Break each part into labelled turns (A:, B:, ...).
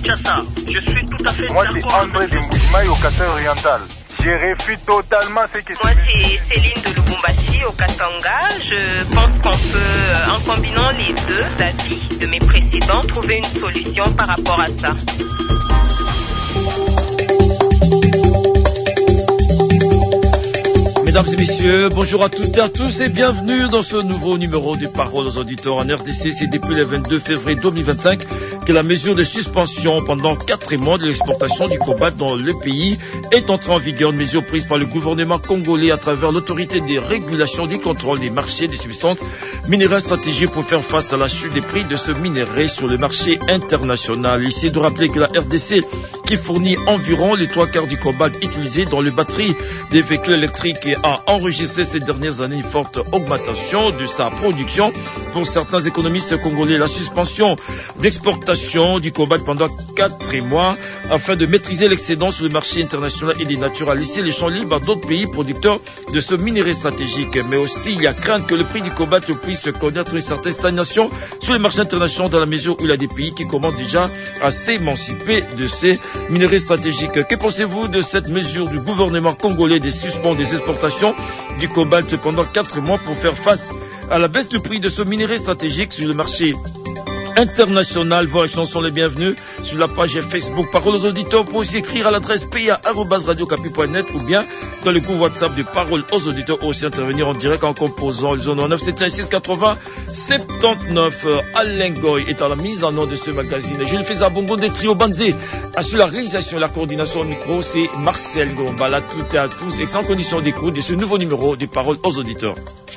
A: Kinshasa. Je suis tout à fait
B: d'accord. Moi, c'est André de Moujimaï au Katanga oriental. Je refuse totalement ce que
C: Moi, c'est Céline de Lubumbashi au Katanga. Je pense qu'on peut, en combinant les deux avis de mes précédents, trouver une solution par rapport à ça.
D: Mesdames et messieurs, bonjour à toutes et à tous et bienvenue dans ce nouveau numéro du Parole aux auditeurs en RDC. C'est depuis le 22 février 2025 que la mesure de suspension pendant 4 mois de l'exportation du cobalt dans le pays est entrée en vigueur. Une mesure prise par le gouvernement congolais à travers l'autorité des régulations du contrôle des marchés des substances minéraires stratégiques pour faire face à la chute des prix de ce minerai sur le marché international. Ici est de rappeler que la RDC, qui fournit environ les 3/4 du cobalt utilisé dans les batteries des véhicules électriques, a enregistré ces dernières années une forte augmentation de sa production. Pour certains économistes congolais, la suspension d'exportation du cobalt pendant 4 mois afin de maîtriser l'excédent sur le marché international et des natures à laisser les champs libres à d'autres pays producteurs de ce minerai stratégique. Mais aussi, il y a crainte que le prix du cobalt puisse connaître une certaine stagnation sur le marché international dans la mesure où il y a des pays qui commencent déjà à s'émanciper de ces minerais stratégiques. Que pensez-vous de cette mesure du gouvernement congolais de suspendre des exportations du cobalt pendant 4 mois pour faire face à la baisse du prix de ce minerai stratégique sur le marché international? Vos réactions sont les bienvenues sur la page Facebook Parole aux auditeurs. Pour aussi écrire à l'adresse pa@radiocapi.net ou bien dans le groupe WhatsApp de Parole aux auditeurs, aussi intervenir en direct en composant le 09 706 80 79. Alain Goy est à la mise en ordre de ce magazine. Je le fais à Bongo des Trio Banzé. Sur la réalisation et la coordination au micro, c'est Marcel Gomba. À toutes et à tous, excellente condition d'écoute de ce nouveau numéro de Parole aux auditeurs.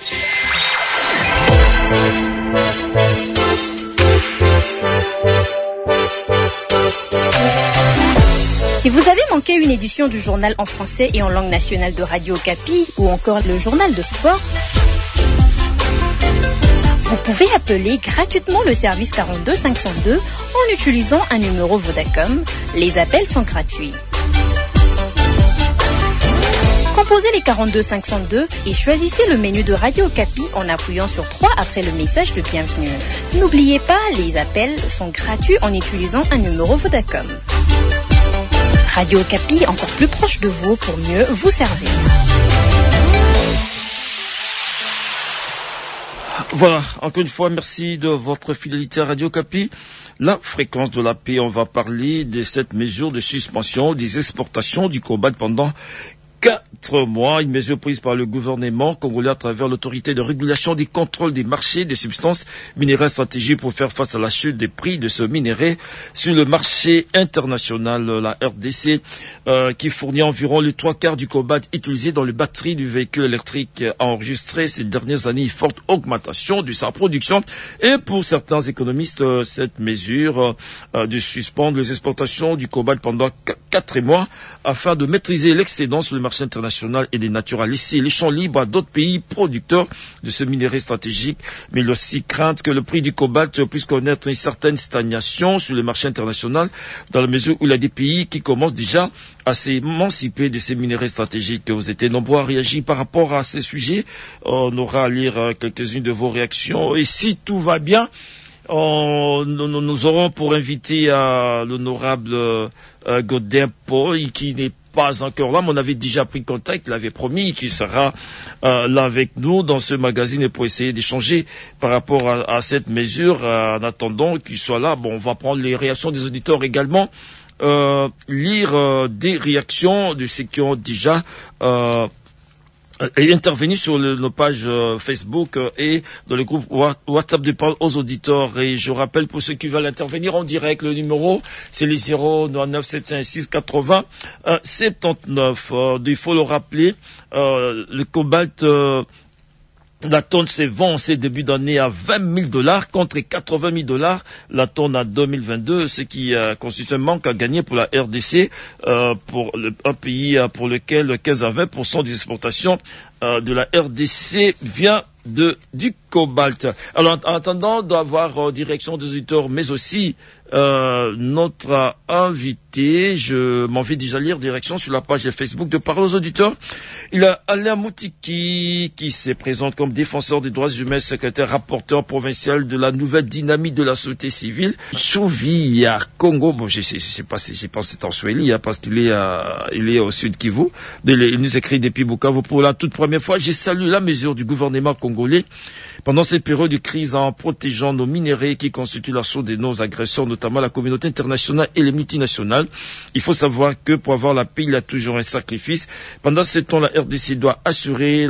E: Si vous avez manqué une édition du journal en français et en langue nationale de Radio Okapi ou encore le journal de sport, vous pouvez appeler gratuitement le service 42 502 en utilisant un numéro Vodacom. Les appels sont gratuits. Composez les 42 502 et choisissez le menu de Radio Okapi en appuyant sur 3 après le message de bienvenue. N'oubliez pas, les appels sont gratuits en utilisant un numéro Vodacom. Radio Okapi, encore plus proche de vous pour mieux vous servir.
D: Voilà, encore une fois, merci de votre fidélité à Radio Okapi. La fréquence de la paix, on va parler de cette mesure de suspension des exportations du cobalt pendant 4 mois, une mesure prise par le gouvernement congolais à travers l'autorité de régulation du contrôle des marchés des substances minéraires stratégiques pour faire face à la chute des prix de ce minerai sur le marché international. La RDC, qui fournit environ les 3/4 du cobalt utilisé dans les batteries du véhicule électrique, a enregistré ces dernières années une forte augmentation de sa production. Et pour certains économistes, cette mesure de suspendre les exportations du cobalt pendant 4 mois afin de maîtriser l'excédent sur le marché international et des natures à laisser les champs libres à d'autres pays producteurs de ce minerai stratégique. Mais il y a aussi crainte que le prix du cobalt puisse connaître une certaine stagnation sur le marché international dans la mesure où il y a des pays qui commencent déjà à s'émanciper de ces minerais stratégiques. Vous étiez nombreux à réagir par rapport à ces sujets. On aura à lire quelques-unes de vos réactions. Et si tout va bien, nous aurons pour invité l'honorable Godin Paul, qui n'est pas encore là, mais on avait déjà pris contact, il avait promis qu'il sera là avec nous dans ce magazine et pour essayer d'échanger par rapport à cette mesure. En attendant qu'il soit là, on va prendre les réactions des auditeurs également, lire des réactions de ceux qui ont déjà intervenir sur nos pages Facebook et dans le groupe WhatsApp de Parole aux auditeurs. Et je rappelle pour ceux qui veulent intervenir en direct, le numéro c'est les 09 706 80 79. Il faut le rappeler, le cobalt, la tonne se vend en ces débuts d'année à $20 000 contre $80 000 la tonne en 2022, ce qui constitue un manque à gagner pour la RDC, pour un pays pour lequel 15 à 20% des exportations de la RDC vient du cobalt. Alors, en attendant d'avoir direction des auditeurs, mais aussi notre invité, je m'en vais déjà lire direction sur la page Facebook de Parole aux auditeurs. Il y a Alain Moutiki qui se présente comme défenseur des droits humains, secrétaire rapporteur provincial de la nouvelle dynamique de la société civile. Souvi à Congo, bon, je sais pas si c'est en Swahili, parce qu'il est au sud Kivu. Il nous écrit depuis Bukavu. Pour la toute première fois, j'ai salué la mesure du gouvernement congolais pendant cette période de crise en protégeant nos minéraux qui constituent la source de nos agresseurs, notamment la communauté internationale et les multinationales. Il faut savoir que pour avoir la paix, il y a toujours un sacrifice. Pendant ce temps, la RDC doit s'assurer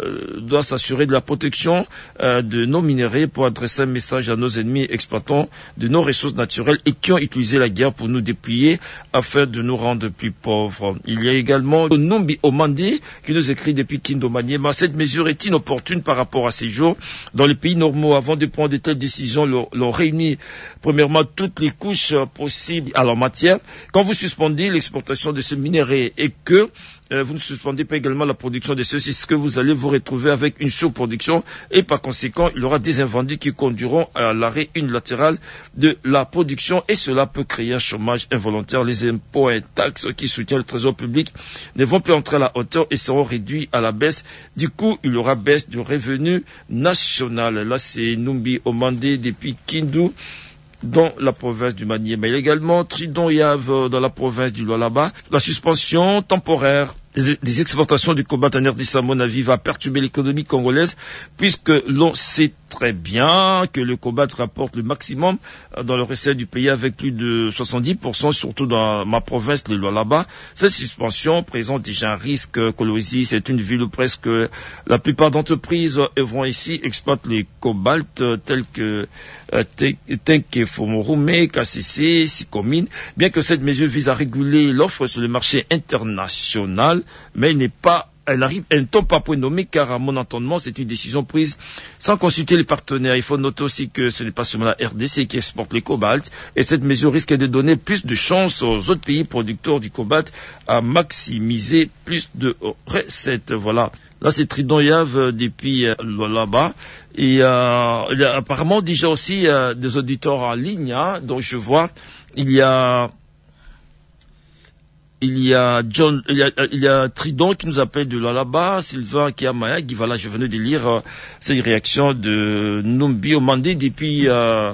D: de la protection de nos minéraux pour adresser un message à nos ennemis exploitants de nos ressources naturelles et qui ont utilisé la guerre pour nous dépouiller afin de nous rendre plus pauvres. Il y a également Numbi Omandi qui nous écrit depuis Kindo Maniema. Cette mesure est inopportune par rapport à ces jours. Dans les pays normaux, avant de prendre de telles décisions, l'on réunit premièrement toutes les couches possibles à leur matière. Quand vous suspendez l'exportation de ce minerai et que vous ne suspendez pas également la production de ceux-ci, ce que vous allez vous retrouver avec une surproduction et par conséquent, il y aura des invendus qui conduiront à l'arrêt unilatéral de la production et cela peut créer un chômage involontaire. Les impôts et taxes qui soutiennent le trésor public ne vont plus entrer à la hauteur et seront réduits à la baisse. Du coup, il y aura baisse du revenu national. Là, c'est Numbi Omandé depuis Kindu, dans la province du Maniema. Il y a également Tridon Yave dans la province du Lualaba. La suspension temporaire des exportations du cobalt en RDC, à mon avis, va perturber l'économie congolaise, puisque l'on sait très bien que le cobalt rapporte le maximum dans le recette du pays avec plus de 70%, surtout dans ma province, le Lualaba. Cette suspension présente déjà un risque. Kolwezi, c'est une ville où presque la plupart d'entreprises œuvrant ici exploitent les cobalts tels que Tenke Fomorume, KCC, Sikomine. Bien que cette mesure vise à réguler l'offre sur le marché international, mais elle ne tombe pas pour nommer car à mon entendement c'est une décision prise sans consulter les partenaires. Il faut noter aussi que ce n'est pas seulement la RDC qui exporte les cobalts et cette mesure risque de donner plus de chance aux autres pays producteurs du cobalt à maximiser plus de recettes. Voilà. Là c'est Tridon Yave depuis là-bas et il y a apparemment déjà aussi des auditeurs en ligne, dont je vois il y a Tridon qui nous appelle de là-bas, Sylvain Kiamaya, qui voilà, je venais de lire ces réactions de Numbi Omandé depuis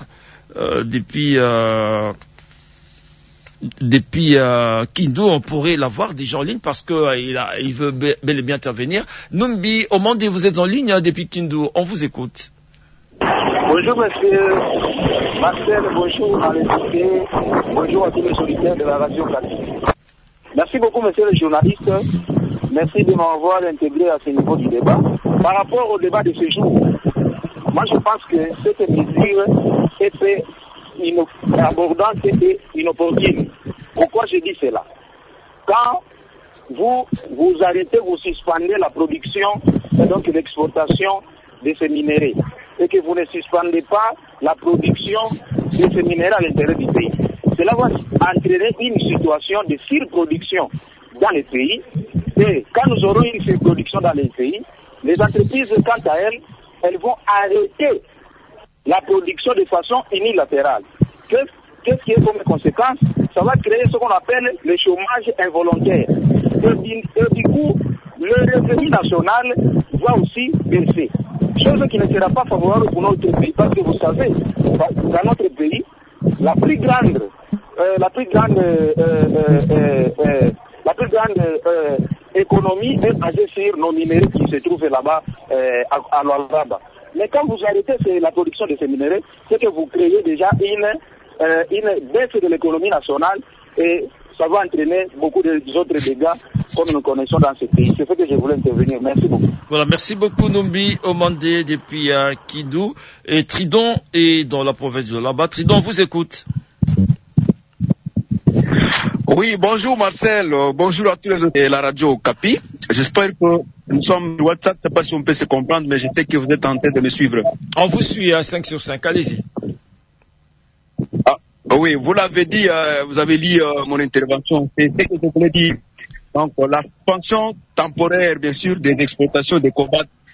D: Kindu. On pourrait l'avoir déjà en ligne parce que il veut bel et bien intervenir. Numbi Omandé, vous êtes en ligne depuis Kindu, on vous écoute.
A: Bonjour monsieur Marcel, bonjour à l'équipe, bonjour à tous les auditeurs de la radio Capi. Merci beaucoup, monsieur le journaliste. Merci de m'avoir intégré à ce niveau du débat. Par rapport au débat de ce jour, moi je pense que cette mesure était abordante et inopportune. Pourquoi je dis cela? Quand vous arrêtez, vous suspendez la production et donc l'exportation de ces minéraux et que vous ne suspendez pas la production de ces minéraux à l'intérieur du pays, cela va entraîner une situation de surproduction dans les pays. Et quand nous aurons une surproduction dans les pays, les entreprises, quant à elles vont arrêter la production de façon unilatérale. Qu'est-ce qui est comme conséquence? Ça va créer ce qu'on appelle le chômage involontaire. Et du coup, le revenu national va aussi baisser. Chose qui ne sera pas favorable pour notre pays. Parce que vous savez, dans notre pays, la plus grande économie est basée sur nos minéraux qui se trouvent là-bas à Lualaba. Mais quand vous arrêtez la production de ces minéraux, c'est que vous créez déjà une baisse de l'économie nationale et ça va entraîner beaucoup d'autres dégâts comme nous connaissons dans ce pays. C'est ce que je voulais intervenir. Merci beaucoup.
D: Voilà, merci beaucoup Numbi Omandé depuis Kindu. Et Tridon est dans la province de là-bas. Tridon vous écoute.
F: Oui, bonjour Marcel, bonjour à tous les autres de la radio Capi. J'espère que nous sommes sur WhatsApp, je ne sais pas si on peut se comprendre, mais je sais que vous êtes en train de me suivre.
D: On vous suit à 5 sur 5, allez-y.
F: Oui, vous l'avez dit, vous avez lu mon intervention, c'est ce que je voulais dire. Donc la suspension temporaire, bien sûr, des exportations de cobalt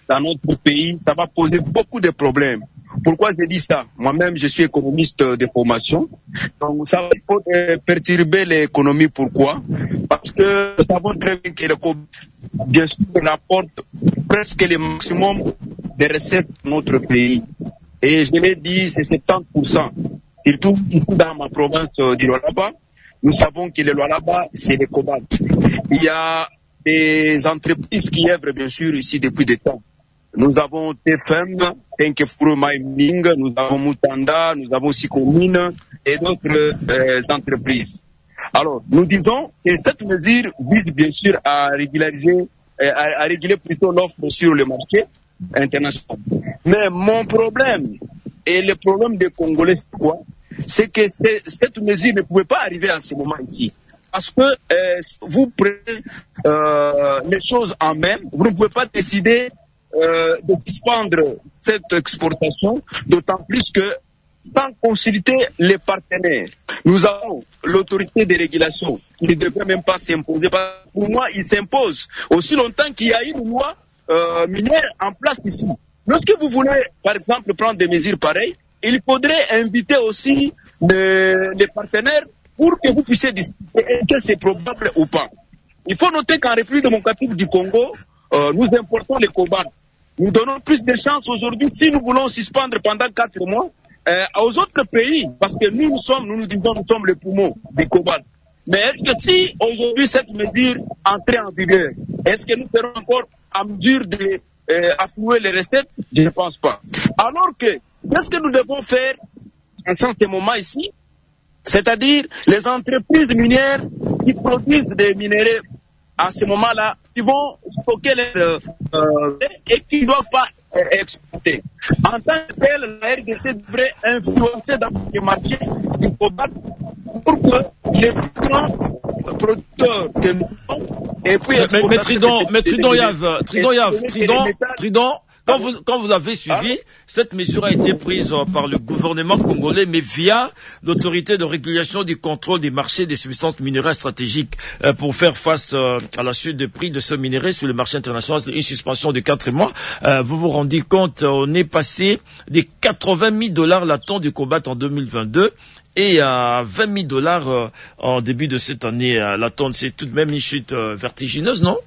F: dans notre pays, ça va poser beaucoup de problèmes. Pourquoi je dis ça? Moi-même, je suis économiste de formation. Donc, ça va perturber l'économie. Pourquoi? Parce que nous savons très bien que le cobalt, bien sûr, rapporte presque le maximum des recettes de notre pays. Et je l'ai dit, c'est 70%. Surtout ici dans ma province du Lualaba, nous savons que le Lualaba, c'est le cobalt. Il y a des entreprises qui œuvrent, bien sûr, ici depuis des temps. Nous avons TFM, Tenkefuro Mining, nous avons Mutanda, nous avons Sikomine et d'autres entreprises. Alors, nous disons que cette mesure vise bien sûr à régulariser, à réguler plutôt l'offre sur le marché international. Mais mon problème, et le problème des Congolais, c'est quoi? C'est que cette mesure ne pouvait pas arriver en ce moment ici. Parce que vous prenez les choses en main, vous ne pouvez pas décider de suspendre cette exportation, d'autant plus que sans consulter les partenaires. Nous avons l'autorité de régulation qui ne devrait même pas s'imposer. Pour moi, il s'impose aussi longtemps qu'il y a une loi minière en place ici. Lorsque vous voulez, par exemple, prendre des mesures pareilles, il faudrait inviter aussi les partenaires pour que vous puissiez discuter est-ce que c'est probable ou pas. Il faut noter qu'en République démocratique du Congo, nous importons les cobalt. Nous donnons plus de chances aujourd'hui si nous voulons suspendre pendant 4 mois aux autres pays, parce que nous sommes le poumon du cobalt. Mais est-ce que si aujourd'hui cette mesure entrait en vigueur, est-ce que nous serons encore en mesure de affluer les recettes? Je ne pense pas. Alors qu'est-ce que nous devons faire en ce moment ici? C'est-à-dire les entreprises minières qui produisent des minéraux à ce moment-là, ils vont stocker et qui ne doivent pas exporter. En tant que tel, la RDC devrait influencer dans le marché du cobalt pour que les producteurs que nous sommes et puis
D: Tridon, quand vous avez suivi, cette mesure a été prise par le gouvernement congolais, mais via l'autorité de régulation du contrôle des marchés des substances minéraires stratégiques pour faire face à la chute des prix de ce minerai sur le marché international, une suspension de 4 mois. Vous vous rendez compte, on est passé des $80,000 la tonne du cobalt en 2022 et à $20,000 en début de cette année la tonne. C'est tout de même une chute vertigineuse, non?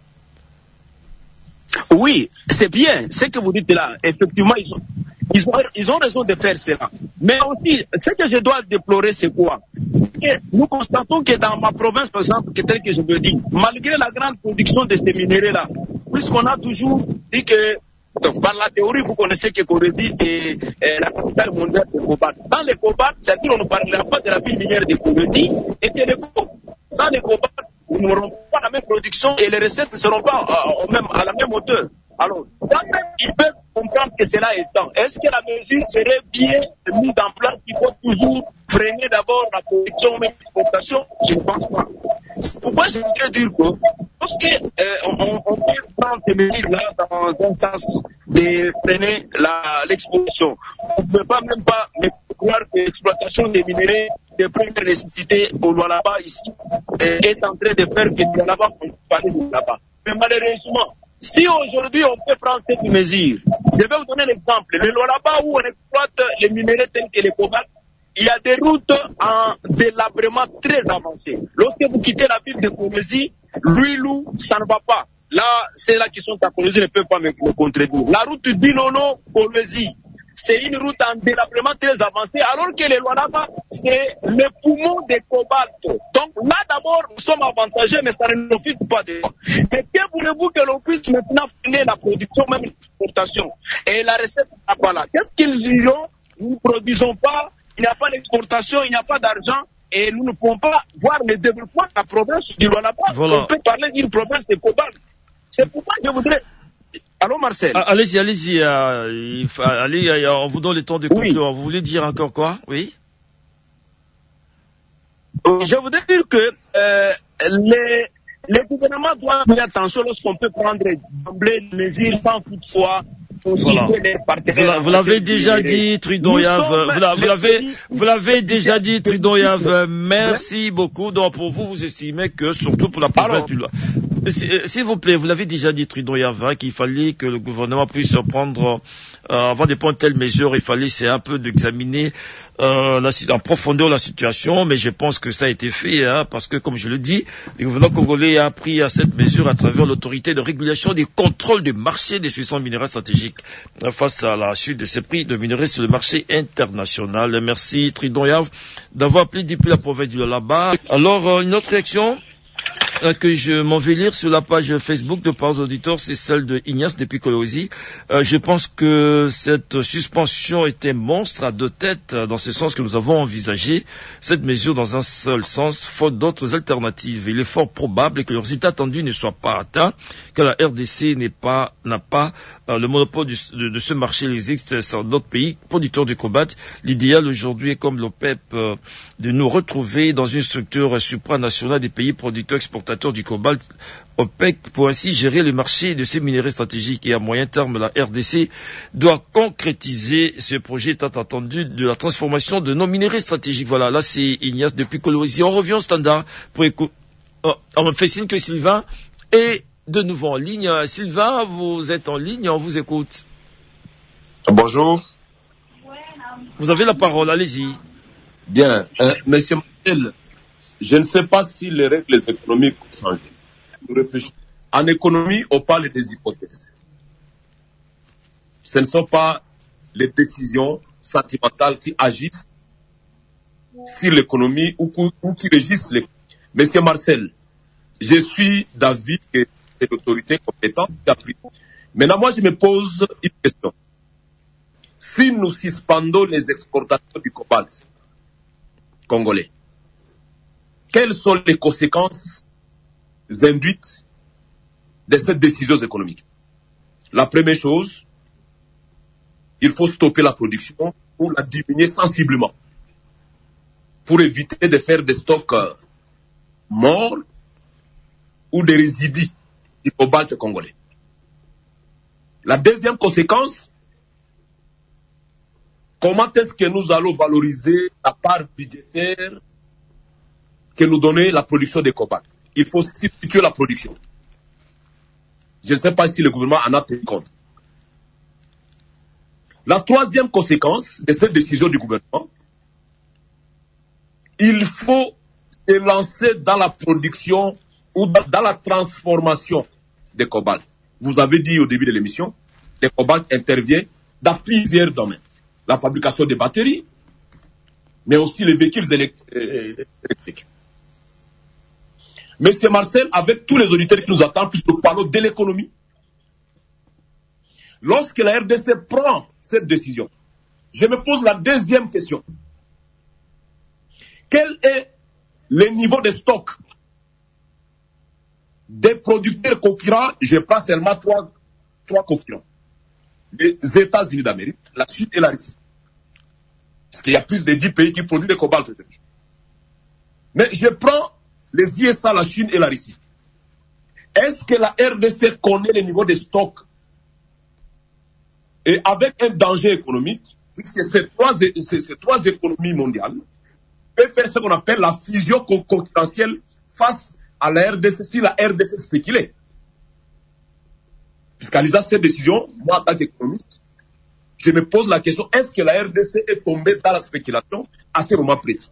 F: Oui, c'est bien ce que vous dites là. Effectivement, ils ont raison de faire cela. Mais aussi, ce que je dois déplorer, c'est quoi? C'est que nous constatons que dans ma province, par exemple, tel que je le dis, malgré la grande production de ces minéraux-là, puisqu'on a toujours dit que, donc, par la théorie, vous connaissez que Kolwezi, c'est la capitale mondiale de cobalt. Sans le cobalt, c'est-à-dire on ne parlera pas de la ville minière de Kolwezi, et que sans le cobalt, nous n'aurons pas la même production et les recettes ne seront pas à la même hauteur. Alors, quand même, ils peuvent comprendre que cela est temps. Est-ce que la mesure serait bien mise en place? Il faut toujours freiner d'abord la production, mais l'exportation? Je ne pense pas. C'est pourquoi je voudrais dire que lorsqu'on peut prendre ces mesures-là dans un sens de freiner l'exportation, on ne peut pas même pas croire que l'exploitation des minéraux de première nécessité au Lualaba ici est en train de faire que le Lualaba, on peut parler du Lualaba. Mais malheureusement, si aujourd'hui on peut prendre cette mesure, je vais vous donner l'exemple. Le Lualaba où on exploite les minéraux tels que les cobalt, il y a des routes en délabrement très avancées. Lorsque vous quittez la ville de Kolwezi, Luilou, ça ne va pas. Là, c'est là qui sont à Kolwezi ne peuvent pas me contredire. La route d'Ilono-Kolwezi, c'est une route en délabrement très avancée, alors que le Lualaba, c'est le poumon des cobalt. Donc là, d'abord, nous sommes avantagés, mais ça ne profite pas de nous. Mais que voulez-vous que l'on puisse maintenant freiner la production, même l'exportation? Et la recette n'est pas là. Qu'est-ce qu'ils diront? Nous ne produisons pas, il n'y a pas d'exportation, il n'y a pas d'argent, et nous ne pouvons pas voir le développement de la province du Lualaba. Voilà. On peut parler d'une province de cobalt. C'est pourquoi je voudrais... Allô, Marcel?
D: Allez-y. Allez, on vous donne le temps de conclure. Vous voulez dire encore quoi? Oui.
F: Je voudrais dire que les gouvernements doivent faire attention lorsqu'on peut prendre d'emblée des mesures sans toutefois. Voilà.
D: Vous l'avez déjà dit, Tridon-Yav. Vous l'avez déjà dit, Tridon-Yav. Merci beaucoup. Donc, pour vous, vous estimez que, surtout pour la province du Lualaba. S'il vous plaît, vous l'avez déjà dit, Tridon Yava, qu'il fallait que le gouvernement puisse prendre, avant de prendre telle mesure, il fallait c'est un peu d'examiner en profondeur la situation, mais je pense que ça a été fait, parce que, comme je le dis, le gouvernement congolais a pris à cette mesure à travers l'autorité de régulation des contrôles du marché des substances minérales stratégiques face à la chute de ces prix de minerais sur le marché international. Merci, Tridon Yava, d'avoir appelé depuis la province du Lualaba. Alors, une autre réaction que je m'en vais lire sur la page Facebook de Paroles Auditeurs, c'est celle de Ignace depuis Colosi. Je pense que cette suspension était monstre à deux têtes, dans ce sens que nous avons envisagé cette mesure dans un seul sens, faute d'autres alternatives. Il est fort probable que le résultat attendu ne soit pas atteint, que la RDC n'a pas le monopole de ce marché. Il existe d'autres pays producteurs de cobalt. L'idéal aujourd'hui est, comme l'OPEP, de nous retrouver dans une structure supranationale des pays producteurs exportateurs du cobalt, OPEC, pour ainsi gérer le marché de ces minéraux stratégiques. Et à moyen terme, la RDC doit concrétiser ce projet tant attendu de la transformation de nos minéraux stratégiques. Voilà, là c'est Ignace depuis Colosi. On revient au standard pour écouter. On me fait signe que Sylvain est de nouveau en ligne. Sylvain, vous êtes en ligne, on vous écoute.
G: Bonjour.
D: Vous avez la parole, allez-y.
G: Bien, Monsieur Martel, je ne sais pas si les règles économiques ont changé. Nous réfléchissons. En économie, on parle des hypothèses. Ce ne sont pas les décisions sentimentales qui agissent sur l'économie ou qui régissent l'économie. Monsieur Marcel, je suis d'avis que c'est l'autorité compétente qui a pris. Maintenant, moi, je me pose une question. Si nous suspendons les exportations du cobalt congolais, quelles sont les conséquences induites de cette décision économique? La première chose, il faut stopper la production ou la diminuer sensiblement pour éviter de faire des stocks morts ou des résidus du cobalt congolais. La deuxième conséquence, comment est-ce que nous allons valoriser la part budgétaire que nous donnait la production de cobalt? Il faut substituer la production. Je ne sais pas si le gouvernement en a tenu compte. La troisième conséquence de cette décision du gouvernement, il faut se lancer dans la production ou dans la transformation des cobalt. Vous avez dit au début de l'émission, le cobalt intervient dans plusieurs domaines. La fabrication des batteries, mais aussi les véhicules électriques. Monsieur Marcel, avec tous les auditeurs qui nous attendent, puisque nous parlons de l'économie, lorsque la RDC prend cette décision, je me pose la deuxième question. Quel est le niveau de stock des producteurs concurrents? Je prends seulement trois concurrents. Les États-Unis d'Amérique, la Chine et la Russie. Parce qu'il y a plus de 10 pays qui produisent du cobalt. Mais je prends les USA, la Chine et la Russie. Est-ce que la RDC connaît le niveau de stock? Et avec un danger économique, puisque ces trois économies mondiales peuvent faire ce qu'on appelle la fusion concurrentielle face à la RDC, si la RDC spéculait. Puisqu'à l'issue de cette décision, moi en tant qu'économiste, je me pose la question, est-ce que la RDC est tombée dans la spéculation à ce moment précis?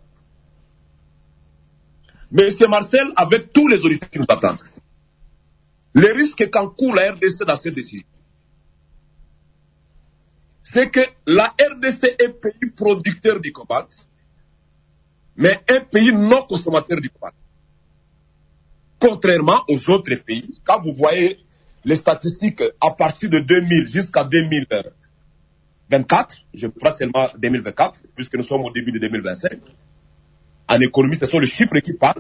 G: Monsieur Marcel, avec tous les auditeurs qui nous attendent, le risque qu'encourt la RDC dans cette décision, c'est que la RDC est pays producteur du cobalt, mais un pays non consommateur du cobalt. Contrairement aux autres pays, quand vous voyez les statistiques à partir de 2000 jusqu'à 2024, je prends seulement 2024, puisque nous sommes au début de 2025, en économie, ce sont les chiffres qui parlent.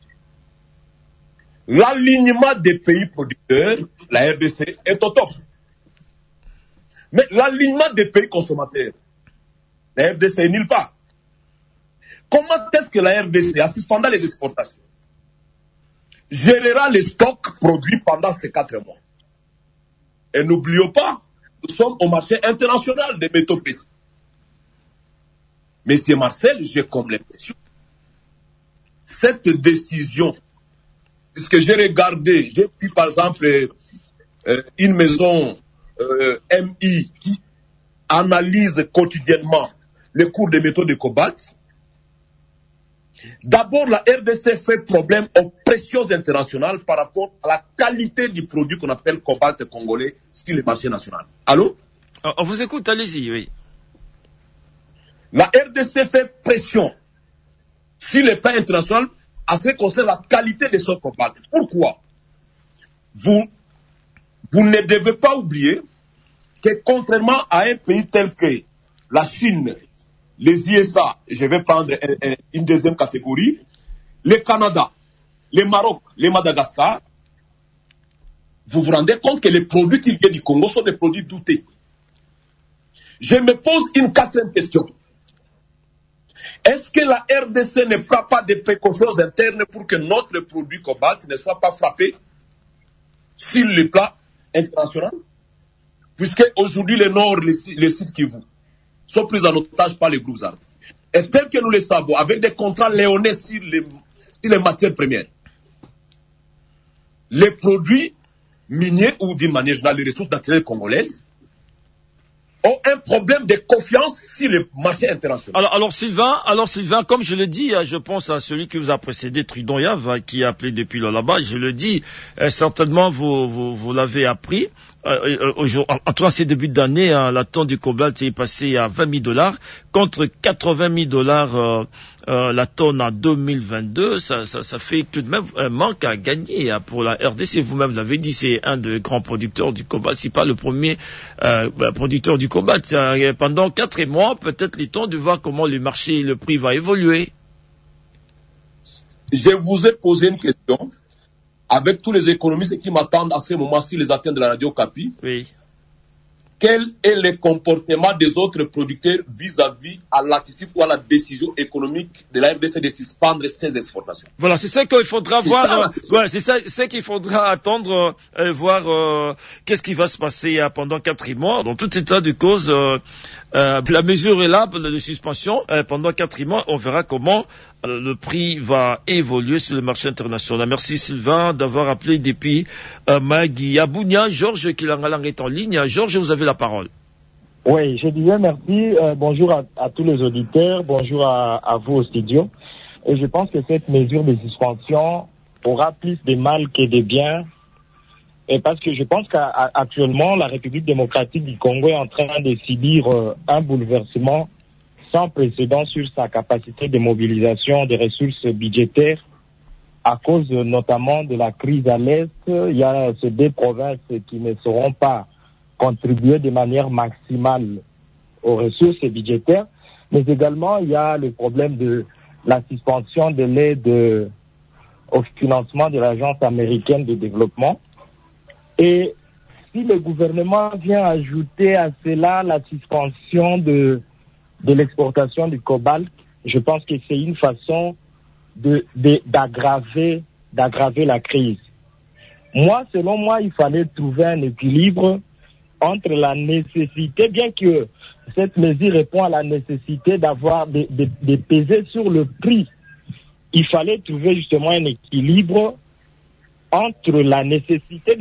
G: L'alignement des pays producteurs, la RDC, est au top. Mais l'alignement des pays consommateurs, la RDC est nulle part. Comment est-ce que la RDC, en suspendant les exportations, gérera les stocks produits pendant ces 4 mois? Et n'oublions pas, nous sommes au marché international des métaux précieux. Monsieur Marcel, j'ai comme l'impression, cette décision Puisque j'ai regardé, j'ai pris par exemple une maison MI qui analyse quotidiennement le cours des métaux de cobalt. D'abord, la RDC fait problème aux pressions internationales par rapport à la qualité du produit qu'on appelle cobalt congolais sur le marché national. Allô?
D: On vous écoute, allez-y, oui.
G: La RDC fait pression sur le plan international à ce qui concerne la qualité de son cobalt. Pourquoi? Vous ne devez pas oublier que contrairement à un pays tel que la Chine, les USA, je vais prendre une deuxième catégorie, le Canada, le Maroc, le Madagascar, vous vous rendez compte que les produits qui viennent du Congo sont des produits doutés. Je me pose une quatrième question. Est-ce que la RDC ne prend pas des précautions internes pour que notre produit cobalt ne soit pas frappé sur le plan international? Puisque aujourd'hui, le Nord, les sites Kivu, sont pris en otage par les groupes armés. Et tel que nous le savons, avec des contrats léonais sur les matières premières, les produits miniers ou d'une manière générale, les ressources naturelles congolaises, ont un problème de confiance sur le marché international.
D: Alors Sylvain, comme je le dis, je pense à celui qui vous a précédé, Trudon Yav, qui a appelé depuis là-bas, je le dis, certainement vous l'avez appris. En tout cas, ces débuts d'année, la tonne du cobalt est passée à $20 contre $80,000 la tonne en 2022. Ça fait tout de même un manque à gagner pour la RDC. Vous-même l'avez dit, c'est un des grands producteurs du cobalt. C'est pas le premier producteur du cobalt. Pendant 4 mois, peut-être il est temps de voir comment le marché, le prix va évoluer.
G: Je vous ai posé une question. Avec tous les économistes qui m'attendent à ce moment-ci, les atteintes de la radio Capi,
D: oui.
G: Quel est le comportement des autres producteurs vis-à-vis à l'attitude ou à la décision économique de la RDC de suspendre ses exportations?
D: Voilà, c'est ça qu'il faudra voir. C'est ça qu'il faudra attendre, voir qu'est-ce qui va se passer pendant 4 mois. Dans tout état de cause, la mesure est là de suspension. Pendant 4 mois, on verra comment le prix va évoluer sur le marché international. Merci Sylvain d'avoir appelé depuis Magui Abounia. Georges Kilangalang est en ligne. Georges, vous avez la parole.
H: Oui, je disais merci. Bonjour à tous les auditeurs. Bonjour à vous au studio. Et je pense que cette mesure de suspension aura plus de mal que de bien. Et parce que je pense qu'actuellement, la République démocratique du Congo est en train de subir un bouleversement sans précédent sur sa capacité de mobilisation des ressources budgétaires à cause notamment de la crise à l'Est. Il y a ces 2 provinces qui ne sauront pas contribuer de manière maximale aux ressources budgétaires, mais également il y a le problème de la suspension de l'aide au financement de l'Agence américaine de développement. Et si le gouvernement vient ajouter à cela la suspension de l'exportation du cobalt, je pense que c'est une façon d'aggraver la crise. Selon moi, il fallait trouver un équilibre entre la nécessité, bien que cette mesure répond à la nécessité de peser sur le prix, il fallait trouver justement un équilibre entre la nécessité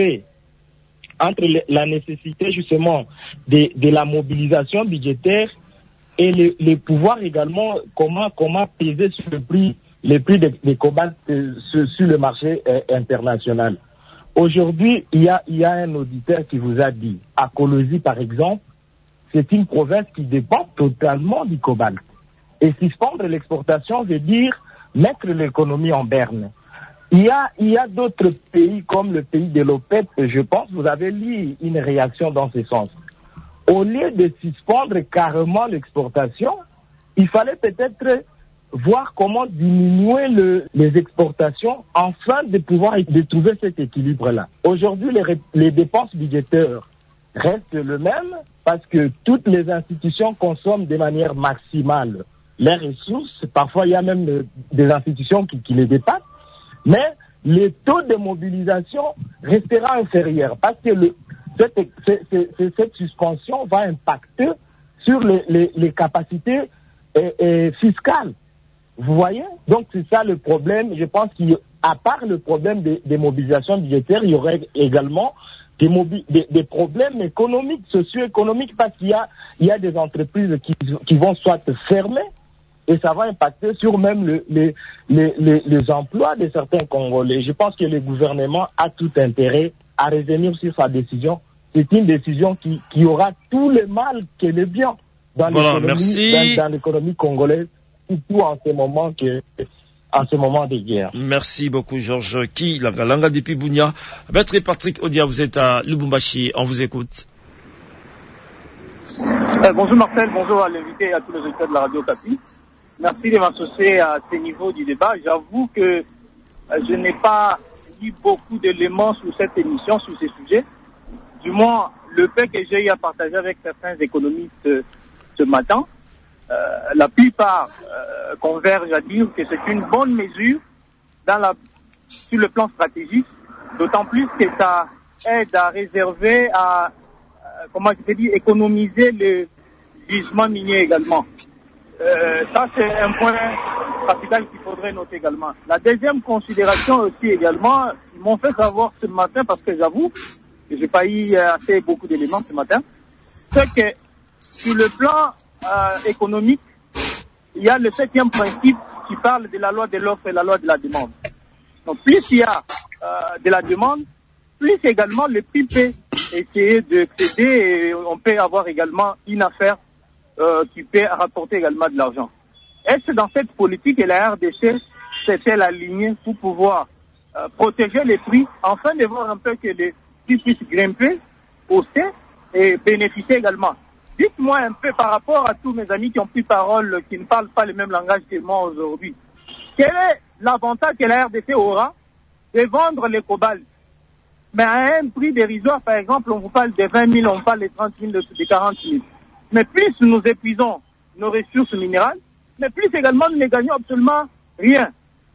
H: justement de la mobilisation budgétaire et le pouvoir également, comment peser sur les prix des cobalt sur le marché international. Aujourd'hui, il y a un auditeur qui vous a dit, à Colosie par exemple, c'est une province qui dépend totalement du cobalt. Et suspendre l'exportation veut dire mettre l'économie en berne. Il y a d'autres pays comme le pays de l'OPEP, je pense, vous avez lu une réaction dans ce sens. Au lieu de suspendre carrément l'exportation, il fallait peut-être voir comment diminuer les exportations afin de pouvoir trouver cet équilibre-là. Aujourd'hui, les dépenses budgétaires restent les mêmes parce que toutes les institutions consomment de manière maximale les ressources. Parfois, il y a même des institutions qui les dépassent. Mais le taux de mobilisation restera inférieur parce que cette suspension va impacter sur les capacités fiscales. Vous voyez? Donc c'est ça le problème. Je pense qu'il à part le problème des mobilisations budgétaires, il y aurait également des problèmes économiques, socio-économiques, parce qu'il y a des entreprises qui vont soit fermer, et ça va impacter sur même les emplois de certains Congolais. Je pense que le gouvernement a tout intérêt à revenir sur sa décision. C'est une décision qui aura tout le mal que le bien dans l'économie congolaise, surtout en ce moment de guerre.
D: Merci beaucoup, Georges Ki, la Galanga depuis Bunia. Maître Patrick Odia, vous êtes à Lubumbashi, on vous écoute.
A: Bonjour Marcel, bonjour à l'invité et à tous les auditeurs de la Radio Okapi. Merci de m'associer à ce niveau du débat. J'avoue que je n'ai pas eu beaucoup d'éléments sur cette émission, sur ces sujets. Du moins, le fait que j'ai eu à partager avec certains économistes ce matin, la plupart convergent à dire que c'est une bonne mesure sur le plan stratégique, d'autant plus que ça aide à réserver, économiser le gisement minier également. Ça, c'est un point capital qu'il faudrait noter également. La deuxième considération aussi également, ils m'ont fait savoir ce matin, parce que j'avoue que j'ai pas eu assez beaucoup d'éléments ce matin, c'est que sur le plan économique, il y a le 7e principe qui parle de la loi de l'offre et la loi de la demande. Donc plus il y a de la demande, plus également le prix peut essayer de céder et on peut avoir également une affaire qui peut rapporter également de l'argent. Est-ce dans cette politique que la RDC s'est alignée pour pouvoir protéger les prix, afin de voir un peu que les prix puissent grimper, hausser et bénéficier également? Dites-moi un peu par rapport à tous mes amis qui ont pris parole, qui ne parlent pas le même langage que moi aujourd'hui. Quel est l'avantage que la RDC aura de vendre les cobalts, mais à un prix dérisoire? Par exemple, on vous parle de 20 000, on parle de 30 000, de 40 000. Mais plus nous épuisons nos ressources minérales, mais plus également nous ne gagnons absolument rien.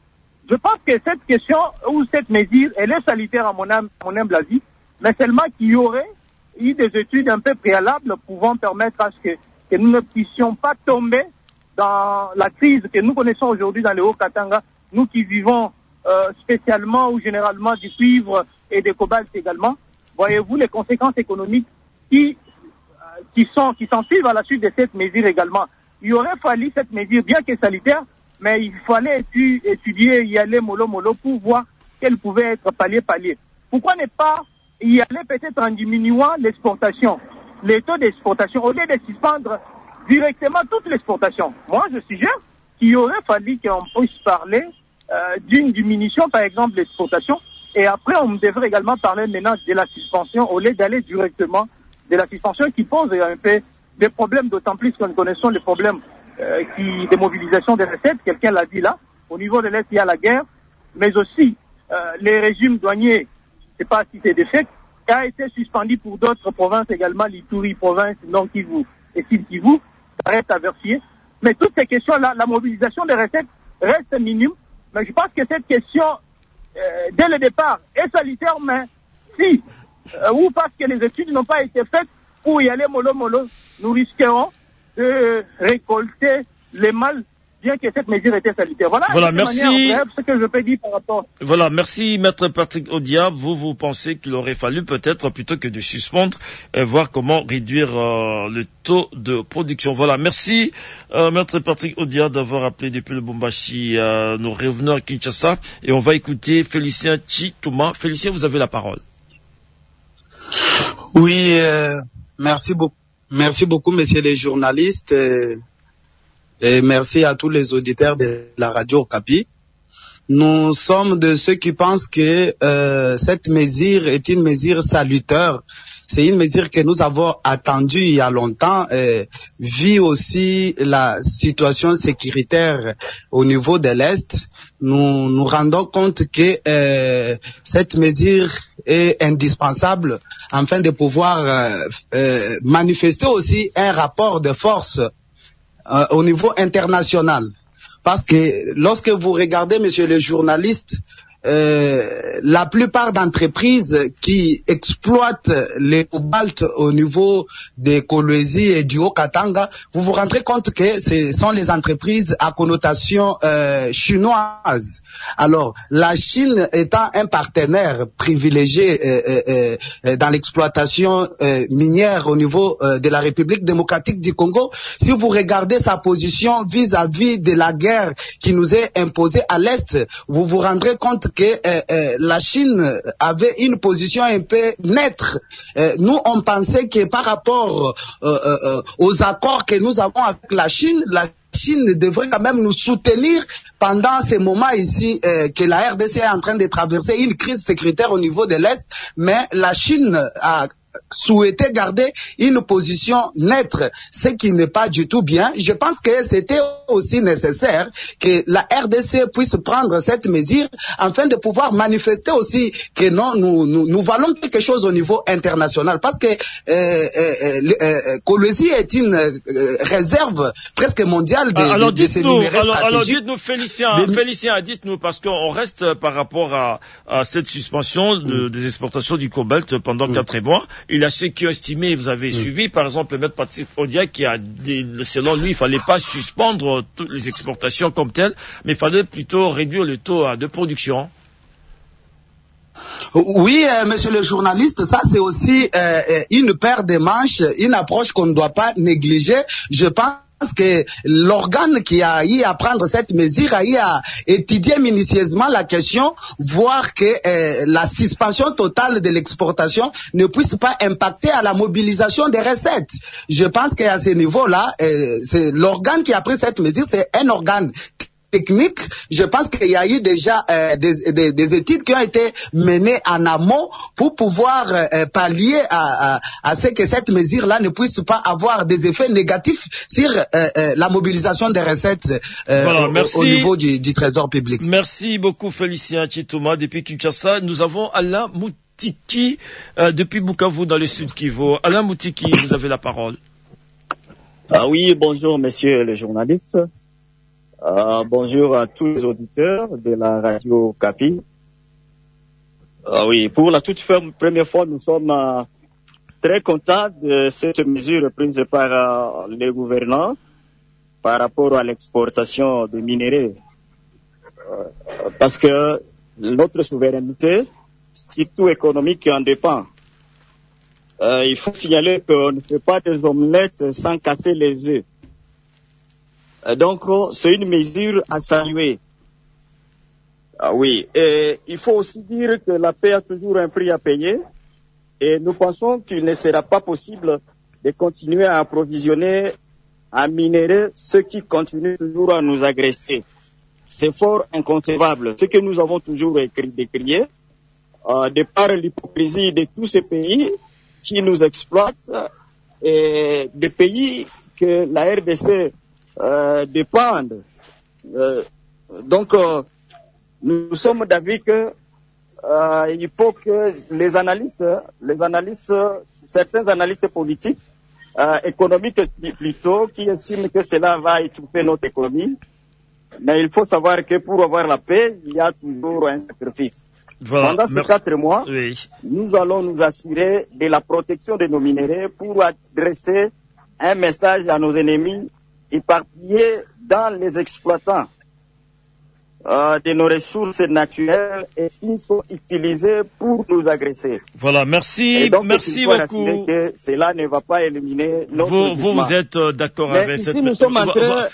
A: Je pense que cette question ou cette mesure, elle est salutaire à mon humble avis, mais seulement qu'il y aurait eu des études un peu préalables pouvant permettre à ce que nous ne puissions pas tomber dans la crise que nous connaissons aujourd'hui dans le Haut-Katanga, nous qui vivons spécialement ou généralement du cuivre et des cobalts également. Voyez-vous les conséquences économiques qui s'en suivent à la suite de cette mesure également. Il aurait fallu cette mesure, bien que sanitaire, mais il fallait étudier, y aller mollo pour voir quelle pouvait être palier. Pourquoi ne pas y aller peut-être en diminuant l'exportation, les taux d'exportation, au lieu de suspendre directement toute l'exportation? Moi, je suggère qu'il aurait fallu qu'on puisse parler d'une diminution, par exemple, de l'exportation, et après, on devrait également parler maintenant de la suspension, au lieu d'aller directement de la suspension qui pose un peu des problèmes, d'autant plus que nous connaissons les problèmes de mobilisation des recettes. Quelqu'un l'a dit là. Au niveau de l'Est, il y a la guerre, mais aussi les régimes douaniers, je ne sais pas si c'est des faits, qui a été suspendu pour d'autres provinces également, l'Ituri province, Nord Kivu et Sud Kivu, ça reste à vérifier. Mais toutes ces questions-là, la mobilisation des recettes reste minime. Mais je pense que cette question, dès le départ, est salutaire, mais si, ou parce que les études n'ont pas été faites pour y aller mollo, nous risquerons de récolter les mal, bien que cette mesure était salutaire. Voilà,
D: merci.
A: Bref, ce que je peux dire par rapport.
D: Voilà, merci, Maître Patrick Odia. Vous pensez qu'il aurait fallu peut-être, plutôt que de suspendre, voir comment réduire le taux de production. Voilà, merci, Maître Patrick Odia, d'avoir appelé depuis le Lubumbashi. Nous revenons à Kinshasa et on va écouter Félicien Chitouma. Félicien, vous avez la parole.
I: Oui, merci beaucoup, messieurs les journalistes, et merci à tous les auditeurs de la Radio Okapi. Nous sommes de ceux qui pensent que cette mesure est une mesure salutaire. C'est une mesure que nous avons attendue il y a longtemps, vu aussi la situation sécuritaire au niveau de l'Est. Nous nous rendons compte que cette mesure est indispensable afin de pouvoir manifester aussi un rapport de force au niveau international. Parce que lorsque vous regardez, messieurs les journalistes, la plupart d'entreprises qui exploitent les cobalt au niveau des Kolwezi et du Haut-Katanga, vous vous rendrez compte que ce sont les entreprises à connotation chinoise. Alors, la Chine étant un partenaire privilégié dans l'exploitation minière au niveau de la République démocratique du Congo, si vous regardez sa position vis-à-vis de la guerre qui nous est imposée à l'Est, vous vous rendrez compte que la Chine avait une position un peu neutre. Nous, on pensait que par rapport aux accords que nous avons avec la Chine devrait quand même nous soutenir pendant ces moments ici que la RDC est en train de traverser une crise sécuritaire au niveau de l'Est, mais la Chine a souhaité garder une position neutre, ce qui n'est pas du tout bien. Je pense que c'était aussi nécessaire que la RDC puisse prendre cette mesure afin de pouvoir manifester aussi que non, nous valons quelque chose au niveau international, parce que Kolwezi est une réserve presque mondiale de ces minéraux stratégiques.
D: Alors dites-nous, Félicien, dites-nous, parce qu'on reste par rapport à cette suspension des exportations du cobalt pendant 4 mois. Il y a ceux qui ont estimé, vous avez suivi, par exemple, le maître Patrick Odia, qui a dit, selon lui, il fallait pas suspendre toutes les exportations comme telles, mais il fallait plutôt réduire le taux de production.
I: Oui, monsieur le journaliste, ça c'est aussi une paire de manches, une approche qu'on ne doit pas négliger. Je pense que l'organe qui a eu à prendre cette mesure a eu à étudier minutieusement la question, voir que la suspension totale de l'exportation ne puisse pas impacter à la mobilisation des recettes. Je pense qu'à ce niveau-là, c'est l'organe qui a pris cette mesure, c'est un organe technique. Je pense qu'il y a eu déjà des études qui ont été menées en amont pour pouvoir pallier à ce que cette mesure-là ne puisse pas avoir des effets négatifs sur la mobilisation des recettes au niveau du trésor public.
D: Merci beaucoup Félicien Chitouma. Depuis Kinshasa, nous avons Alain Moutiki depuis Bukavu dans le sud Kivu. Alain Moutiki, vous avez la parole.
J: Ah oui, bonjour messieurs les journalistes. Bonjour à tous les auditeurs de la radio Kapi. Oui, pour la toute première fois, nous sommes très contents de cette mesure prise par les gouvernants par rapport à l'exportation de minerais. Parce que notre souveraineté, surtout économique, en dépend. Il faut signaler qu'on ne fait pas des omelettes sans casser les œufs. Donc, c'est une mesure à saluer. Oui, et il faut aussi dire que la paix a toujours un prix à payer et nous pensons qu'il ne sera pas possible de continuer à approvisionner en minerais ceux qui continuent toujours à nous agresser. C'est fort inconcevable. Ce que nous avons toujours décrié, de par l'hypocrisie de tous ces pays qui nous exploitent et des pays que la RDC dépendent. Donc, nous sommes d'avis que il faut que les analystes, certains analystes politiques, économiques plutôt, qui estiment que cela va étouffer notre économie. Mais il faut savoir que pour avoir la paix, il y a toujours un sacrifice. Voilà. Pendant ces 4 mois, nous allons nous assurer de la protection de nos minéraux pour adresser un message à nos ennemis éparpillés dans les exploitants de nos ressources naturelles et qui sont utilisés pour nous agresser.
D: Voilà, merci,
J: et donc,
D: merci beaucoup.
J: Que cela ne va pas éliminer notre
D: vous êtes d'accord avec
J: ici,
D: cette...
J: nous sommes en train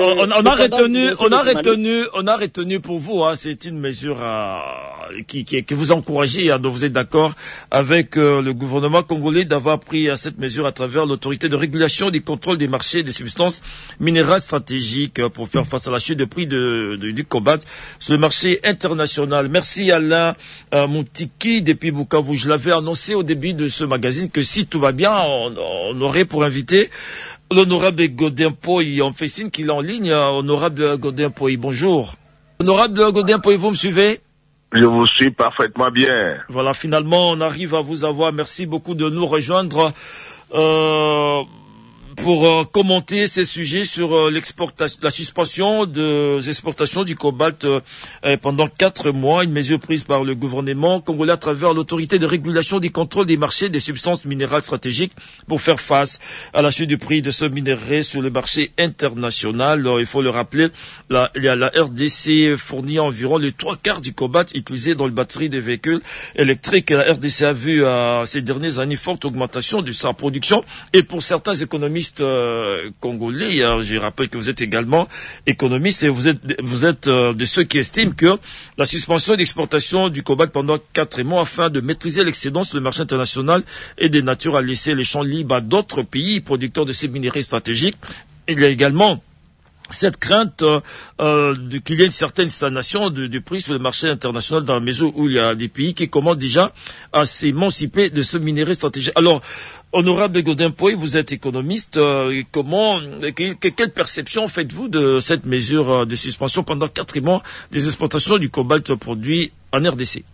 D: on a retenu pour vous, hein, c'est une mesure que vous encouragez, hein, dont vous êtes d'accord avec le gouvernement congolais d'avoir pris cette mesure à travers l'autorité de régulation du contrôle des marchés des substances minérales stratégiques pour faire face à la chute de prix du cobalt sur le marché international. Merci Alain Moutiki depuis Bukavu. Je l'avais annoncé au début de ce magazine que si tout va bien, on aurait pour inviter l'honorable Godin Poy. On fait signe qu'il est en ligne. Honorable Godin Poy, bonjour. Honorable Godin Poy, vous me suivez?
K: Je vous suis parfaitement bien.
D: Voilà, finalement, on arrive à vous avoir. Merci beaucoup de nous rejoindre. pour commenter ces sujets sur la suspension des exportations du cobalt pendant 4 mois, une mesure prise par le gouvernement congolais à travers l'autorité de régulation du contrôle des marchés des substances minérales stratégiques pour faire face à la chute du prix de ce minerai sur le marché international. Alors, il faut le rappeler, la RDC fournit environ les 3/4 du cobalt utilisé dans les batteries des véhicules électriques. La RDC a vu ces dernières années forte augmentation de sa production, et pour certains économistes congolais, je rappelle que vous êtes également économiste et vous êtes de ceux qui estiment que la suspension d'exportation du cobalt pendant 4 mois afin de maîtriser l'excédent sur le marché international est de nature à laisser les champs libres à d'autres pays producteurs de ces minéraux stratégiques. Il y a également cette crainte qu'il y ait une certaine stagnation du prix sur le marché international dans la mesure où il y a des pays qui commencent déjà à s'émanciper de ce minerai stratégique. Alors, honorable Godin-Poy, vous êtes économiste. Quelle perception faites-vous de cette mesure de suspension pendant 4 mois des exportations du cobalt produit en RDC?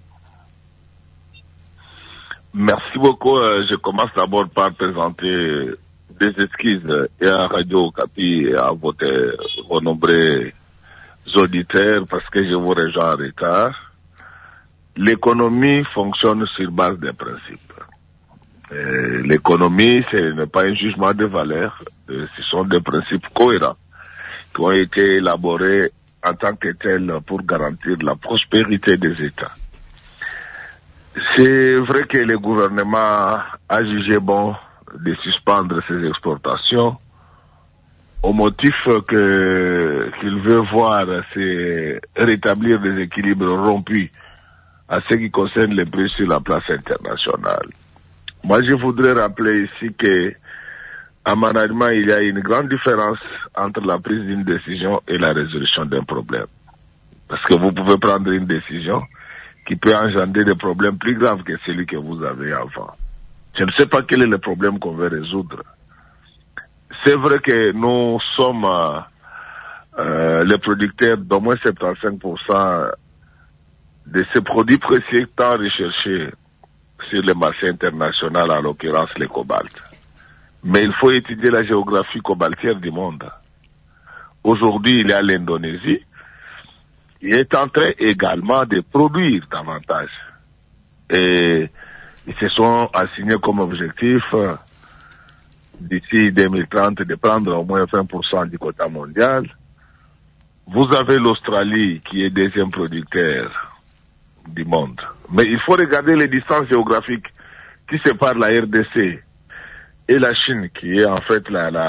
K: Merci beaucoup. Je commence d'abord par présenter des excuses et à Radio Okapi et à vos nombreux auditeurs parce que je vous rejoins en retard. L'économie fonctionne sur base des principes. L'économie, ce n'est pas un jugement de valeur, ce sont des principes cohérents qui ont été élaborés en tant que tels pour garantir la prospérité des États. C'est vrai que le gouvernement a jugé bon de suspendre ces exportations au motif qu'il veut voir se rétablir des équilibres rompus à ce qui concerne les prix sur la place internationale. Moi, je voudrais rappeler ici que, en management, il y a une grande différence entre la prise d'une décision et la résolution d'un problème. Parce que vous pouvez prendre une décision qui peut engendrer des problèmes plus graves que celui que vous avez avant. Je ne sais pas quel est le problème qu'on veut résoudre. C'est vrai que nous sommes les producteurs d'au moins 75% de ces produits précieux tant recherchés sur le marché international, en l'occurrence le cobalt. Mais il faut étudier la géographie cobaltière du monde. Aujourd'hui, il y a l'Indonésie qui est en train également de produire davantage. Et ils se sont assignés comme objectif d'ici 2030 de prendre au moins 20% du quota mondial. Vous avez l'Australie qui est deuxième producteur du monde. Mais il faut regarder les distances géographiques qui séparent la RDC et la Chine, qui est en fait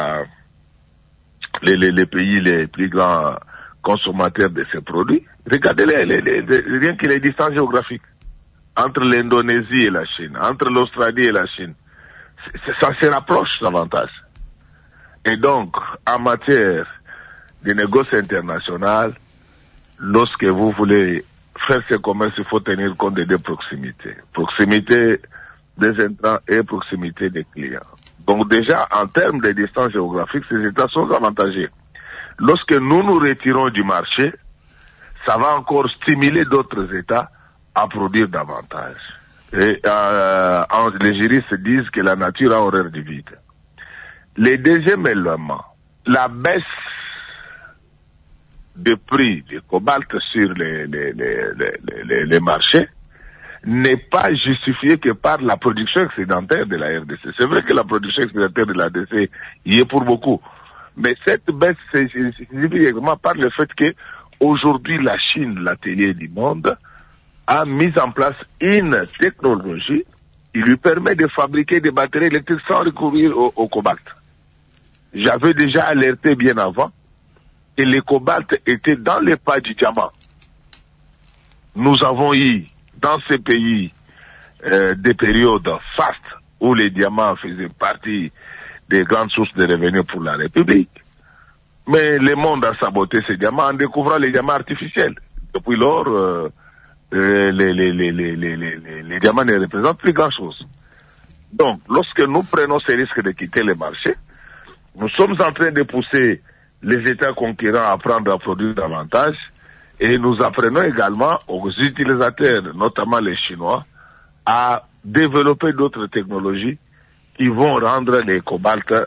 K: les pays les plus grands consommateurs de ces produits. Regardez rien que les distances géographiques entre l'Indonésie et la Chine, entre l'Australie et la Chine. Ça se rapproche davantage. Et donc, en matière de négociations internationales, lorsque vous voulez faire ce commerce, il faut tenir compte des deux proximités. Proximité des intrants et proximité des clients. Donc déjà, en termes de distance géographique, ces États sont avantagés. Lorsque nous nous retirons du marché, ça va encore stimuler d'autres États à produire davantage. Et les juristes disent que la nature a horreur du vide. Le deuxième élément, la baisse de prix du cobalt sur les marchés n'est pas justifiée que par la production excédentaire de la RDC. C'est vrai que la production excédentaire de la RDC y est pour beaucoup. Mais cette baisse se justifie également par le fait que aujourd'hui la Chine, l'atelier du monde, a mis en place une technologie qui lui permet de fabriquer des batteries électriques sans recourir au cobalt. J'avais déjà alerté bien avant que le cobalt était dans les pas du diamant. Nous avons eu dans ces pays des périodes fastes où les diamants faisaient partie des grandes sources de revenus pour la République. Mais le monde a saboté ces diamants en découvrant les diamants artificiels. Depuis lors, les diamants ne représentent plus grand-chose. Donc, lorsque nous prenons ce risque de quitter le marché, nous sommes en train de pousser les États conquérants à prendre à produire davantage et nous apprenons également aux utilisateurs, notamment les Chinois, à développer d'autres technologies qui vont rendre les cobalts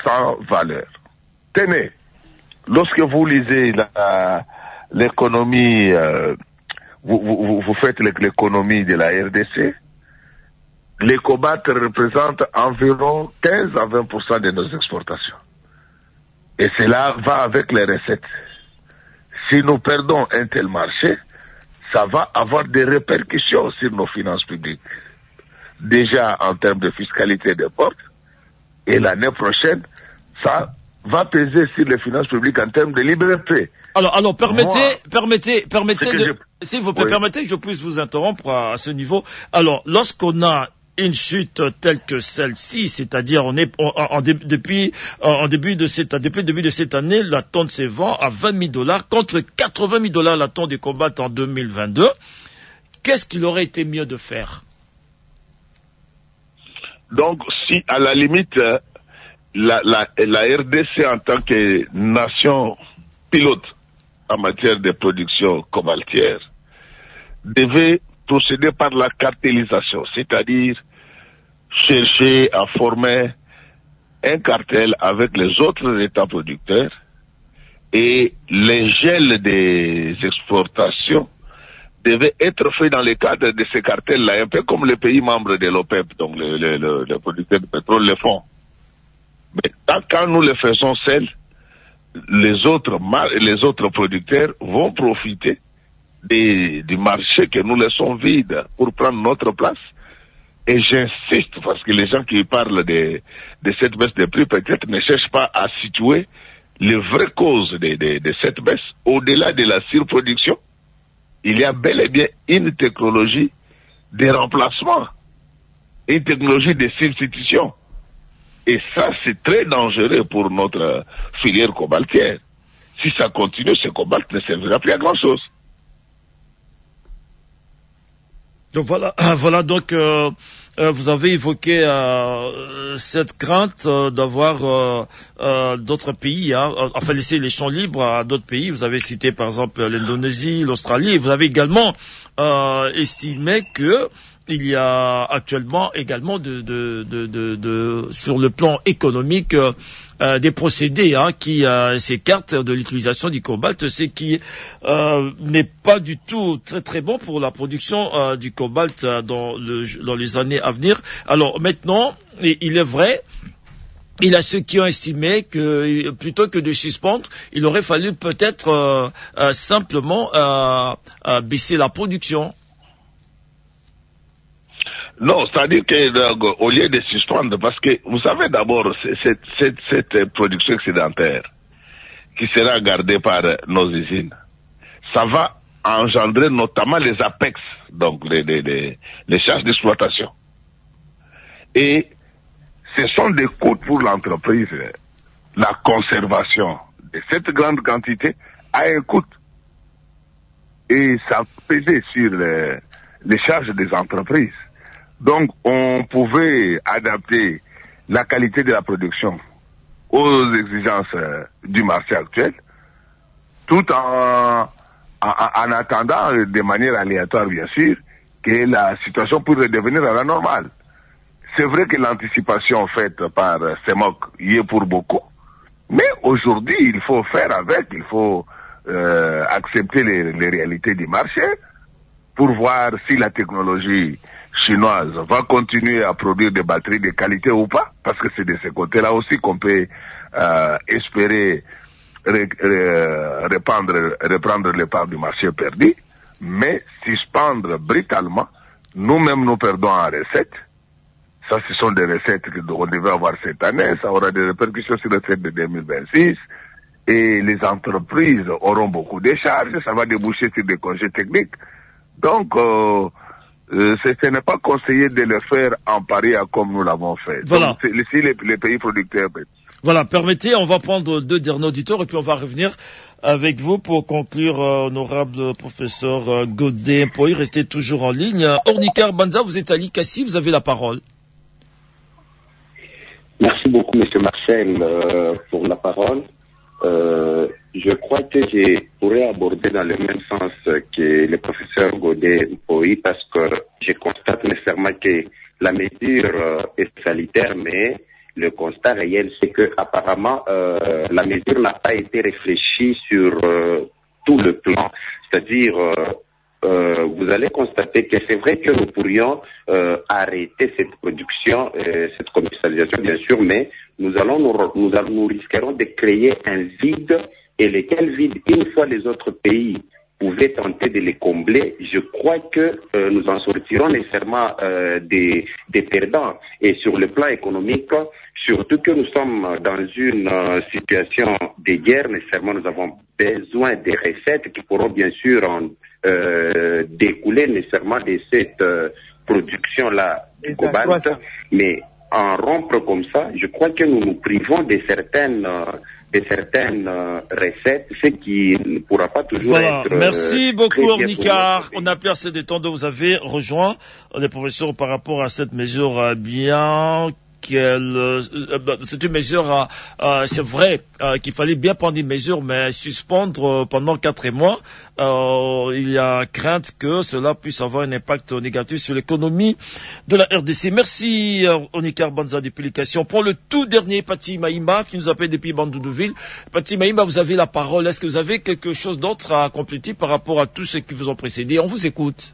K: sans valeur. Tenez, lorsque vous lisez l'économie, vous faites l'économie de la RDC, les cobaltes représentent environ 15 à 20% de nos exportations. Et cela va avec les recettes. Si nous perdons un tel marché, ça va avoir des répercussions sur nos finances publiques. Déjà en termes de fiscalité des portes, et l'année prochaine, ça va peser sur les finances publiques en termes de liberté.
D: Alors, permettez, s'il vous plaît,
K: oui.
D: permettez que je puisse vous interrompre à ce niveau. Alors, lorsqu'on a une chute telle que celle-ci, c'est-à-dire depuis début de cette année, la tonne se vend à $20,000 contre $80,000 la tonne de cobalt en 2022. Qu'est-ce qu'il aurait été mieux de faire?
K: Donc, si à la limite, la RDC en tant que nation pilote en matière de production cobaltière devait procéder par la cartélisation, c'est-à-dire chercher à former un cartel avec les autres États producteurs et les gels des exportations devait être fait dans le cadre de ces cartels-là, un peu comme les pays membres de l'OPEP, donc les producteurs de pétrole le font. Mais quand nous le faisons seuls, les autres producteurs vont profiter du marché que nous laissons vide pour prendre notre place. Et j'insiste, parce que les gens qui parlent de cette baisse des prix peut-être ne cherchent pas à situer les vraies causes de cette baisse. Au-delà de la surproduction, il y a bel et bien une technologie de remplacement, une technologie de substitution. Et ça, c'est très dangereux pour notre filière cobaltière. Si ça continue, ce cobalt ne servira plus à grand-chose.
D: Donc voilà donc vous avez évoqué cette crainte d'avoir d'autres pays, enfin laisser les champs libres à d'autres pays. Vous avez cité par exemple l'Indonésie, l'Australie, et vous avez également estimé que il y a actuellement également sur le plan économique des procédés qui s'écartent de l'utilisation du cobalt, ce qui n'est pas du tout très très bon pour la production du cobalt dans les années à venir. Alors maintenant, il est vrai, il y a ceux qui ont estimé que plutôt que de suspendre, il aurait fallu peut-être simplement baisser la production.
K: Non, c'est-à-dire qu'au lieu de suspendre, parce que vous savez d'abord, cette production excédentaire qui sera gardée par nos usines, ça va engendrer notamment les APEX, donc les charges d'exploitation. Et ce sont des coûts pour l'entreprise. La conservation de cette grande quantité a un coût. Et ça pesait sur les charges des entreprises. Donc, on pouvait adapter la qualité de la production aux exigences du marché actuel, tout en attendant de manière aléatoire, bien sûr, que la situation puisse redevenir à la normale. C'est vrai que l'anticipation faite par CEMOC y est pour beaucoup, mais aujourd'hui, il faut faire avec, il faut accepter les réalités du marché pour voir si la technologie chinoise va continuer à produire des batteries de qualité ou pas, parce que c'est de ce côté-là aussi qu'on peut espérer reprendre les parts du marché perdu, mais suspendre brutalement, nous-mêmes nous perdons en recettes. Ça, ce sont des recettes qu'on devait avoir cette année, ça aura des répercussions sur les recettes de 2026, et les entreprises auront beaucoup de charges, ça va déboucher sur des congés techniques. Donc, ce n'est pas conseillé de le faire en paria comme nous l'avons fait.
D: Voilà.
K: Donc, si les pays producteurs...
D: Voilà, permettez, on va prendre 2 derniers auditeurs et puis on va revenir avec vous pour conclure, honorable professeur Godet. Pour y rester toujours en ligne. Ornikar Banza, vous êtes à Likassi, vous avez la parole.
L: Merci beaucoup, monsieur Marcel, pour la parole. Je crois que je pourrais aborder dans le même sens que le professeur Godet Mpoyi, parce que je constate nécessairement que la mesure est salutaire, mais le constat réel, c'est que apparemment la mesure n'a pas été réfléchie sur tout le plan. C'est-à-dire, vous allez constater que c'est vrai que nous pourrions arrêter cette production, cette commercialisation bien sûr, mais nous risquerons de créer un vide, et lequel vide, une fois les autres pays pouvaient tenter de les combler, je crois que nous en sortirons nécessairement des perdants. Et sur le plan économique, surtout que nous sommes dans une situation de guerre, nécessairement nous avons besoin des recettes qui pourront bien sûr découler nécessairement de cette production-là du cobalt. Mais en rompre comme ça, je crois que nous nous privons de certaines recettes, ce qui ne pourra pas toujours être...
D: Merci beaucoup, Ornicar. On a percé des temps de vous avez rejoint les professeurs par rapport à cette mesure bien... c'est une mesure, c'est vrai qu'il fallait bien prendre une mesure, mais suspendre pendant 4 mois, il y a crainte que cela puisse avoir un impact négatif sur l'économie de la RDC. Merci Onikar Banza des publications. Pour le tout dernier, Pati Maïma, qui nous appelle depuis Bandoudouville. Pati Maïma, vous avez la parole. Est-ce que vous avez quelque chose d'autre à compléter par rapport à tous ceux qui vous ont précédé? On vous écoute.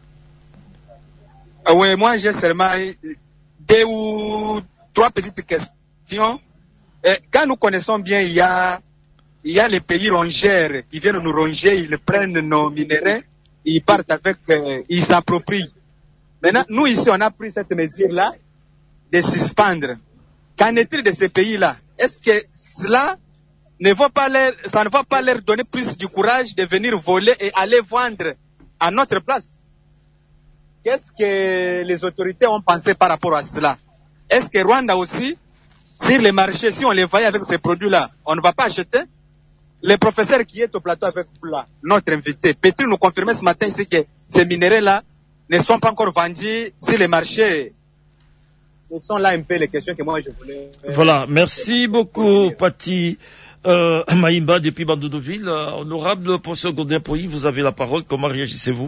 M: Oui, moi j'ai seulement 2 ou 3 petites questions. Quand nous connaissons bien, il y a les pays rongeurs qui viennent nous ronger, ils prennent nos minéraux, ils partent avec, ils s'approprient. Maintenant, nous ici, on a pris cette mesure-là de suspendre. Qu'en est-il de ces pays-là? Est-ce que cela ne va pas leur donner plus du courage de venir voler et aller vendre à notre place? Qu'est-ce que les autorités ont pensé par rapport à cela? Est-ce que Rwanda aussi, sur les marchés, si on les voyait avec ces produits-là, on ne va pas acheter? Le professeur qui est au plateau avec là, notre invité, peut-il nous confirmer ce matin ici que ces minéraux-là ne sont pas encore vendus sur les marchés? Ce sont là un peu les questions que moi je voulais...
D: Voilà, merci beaucoup Pati Maïmba depuis Bandoudouville. Honorable professeur Godin-Poyi, vous avez la parole. Comment réagissez-vous?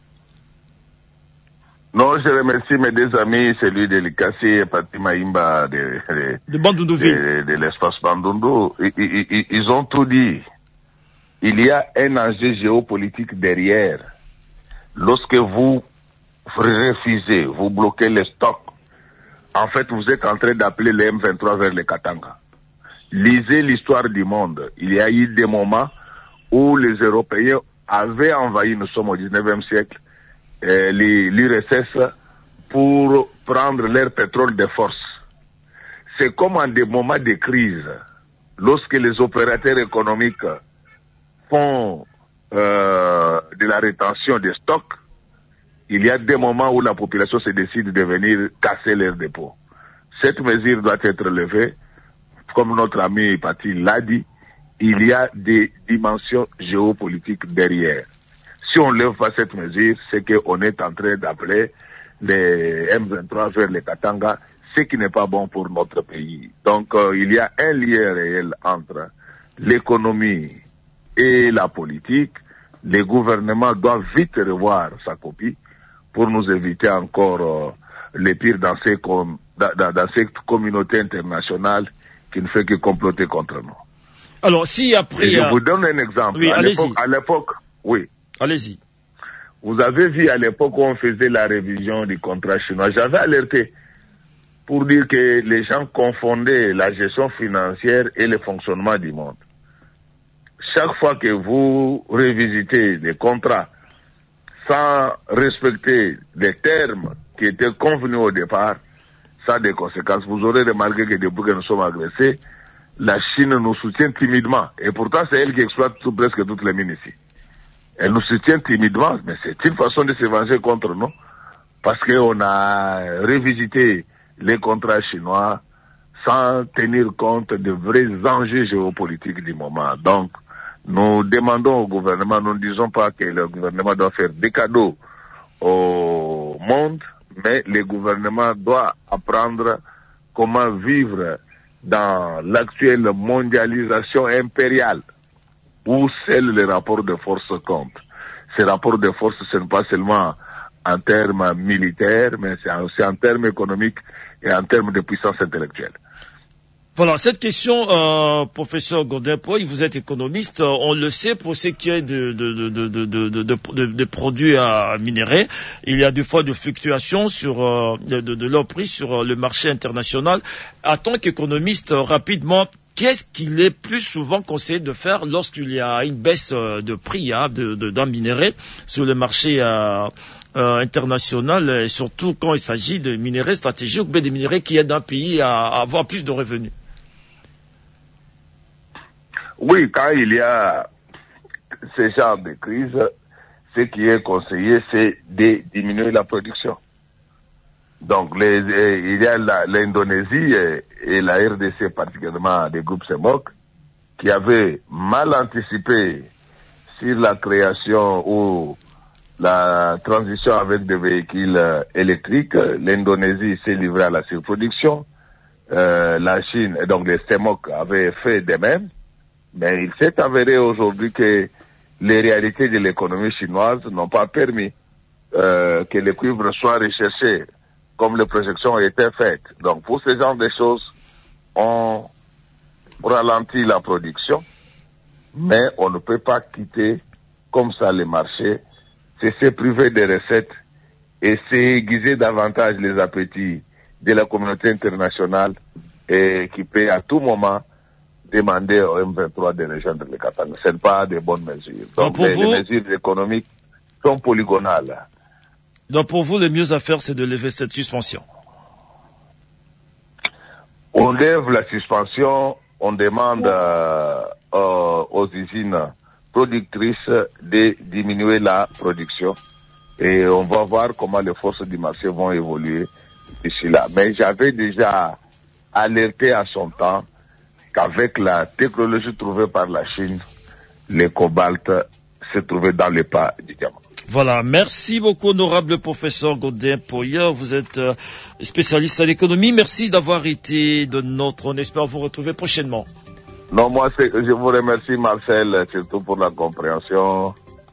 K: Non, je remercie mes 2 amis, celui de Likasi et Pati Maïmba de
D: Bandoudouville.
K: De l'espace Bandundu. Ils ont tout dit. Il y a un enjeu géopolitique derrière. Lorsque vous refusez, vous bloquez les stocks, en fait, vous êtes en train d'appeler les M23 vers les Katanga. Lisez l'histoire du monde. Il y a eu des moments où les Européens avaient envahi, nous sommes au 19e siècle, l'URSS pour prendre leur pétrole de force. C'est comme en des moments de crise, lorsque les opérateurs économiques font de la rétention des stocks, il y a des moments où la population se décide de venir casser leurs dépôts. Cette mesure doit être levée. Comme notre ami Pati l'a dit, il y a des dimensions géopolitiques derrière. Si on ne lève pas cette mesure, c'est qu'on est en train d'appeler les M23 vers les Katanga, ce qui n'est pas bon pour notre pays. Donc, il y a un lien réel entre l'économie et la politique. Les gouvernements doivent vite revoir sa copie pour nous éviter encore les pires dans cette communauté internationale qui ne fait que comploter contre nous.
D: Alors, si après...
K: je vous donne un exemple.
D: Oui,
K: à l'époque, oui.
D: Allez-y.
K: Vous avez vu à l'époque où on faisait la révision du contrat chinois, j'avais alerté pour dire que les gens confondaient la gestion financière et le fonctionnement du monde. Chaque fois que vous révisitez les contrats sans respecter les termes qui étaient convenus au départ, ça a des conséquences. Vous aurez remarqué que depuis que nous sommes agressés, la Chine nous soutient timidement. Et pourtant, c'est elle qui exploite presque toutes les mines ici. Elle nous soutient timidement, mais c'est une façon de se venger contre nous, parce qu'on a revisité les contrats chinois sans tenir compte des vrais enjeux géopolitiques du moment. Donc, nous demandons au gouvernement, nous ne disons pas que le gouvernement doit faire des cadeaux au monde, mais le gouvernement doit apprendre comment vivre dans l'actuelle mondialisation impériale, où seuls les rapports de force comptent. Ces rapports de force, ce n'est pas seulement en termes militaires, mais c'est aussi en termes économiques et en termes de puissance intellectuelle.
D: Voilà, cette question, professeur Godin-Poy, vous êtes économiste, on le sait, pour ce qui est de produits à minerais, il y a des fois de fluctuations sur de leur prix sur le marché international. En tant qu'économiste, rapidement, qu'est-ce qu'il est plus souvent conseillé de faire lorsqu'il y a une baisse de prix d'un minerai sur le marché international, et surtout quand il s'agit de minerais stratégiques ou des minerais qui aident un pays à avoir plus de revenus?
K: Oui, quand il y a ce genre de crise, ce qui est conseillé, c'est de diminuer la production. Donc, il y a l'Indonésie et la RDC, particulièrement des groupes CEMOC, qui avaient mal anticipé sur la création ou la transition avec des véhicules électriques. L'Indonésie s'est livrée à la surproduction. La Chine, et donc les CEMOC, avaient fait de même. Mais il s'est avéré aujourd'hui que les réalités de l'économie chinoise n'ont pas permis que le cuivre soit recherché comme les projections étaient faites. Donc pour ce genre de choses, on ralentit la production, mais on ne peut pas quitter comme ça les marchés, c'est se priver des recettes et c'est aiguiser davantage les appétits de la communauté internationale et qui peut à tout moment demander au M23 de rejoindre le Katanga. Ce n'est pas de bonnes mesures. Donc les mesures économiques sont polygonales.
D: Donc pour vous, le mieux à faire, c'est de lever cette suspension.
K: On lève la suspension, on demande aux usines productrices de diminuer la production et on va voir comment les forces du marché vont évoluer d'ici là. Mais j'avais déjà alerté à son temps qu'avec la technologie trouvée par la Chine, le cobalt se trouvait dans les pas du diamant.
D: Voilà, merci beaucoup honorable professeur Godin-Poy. Vous êtes spécialiste en économie. Merci d'avoir été de notre. On espère vous retrouver prochainement.
K: Non, moi je vous remercie Marcel, surtout pour la compréhension.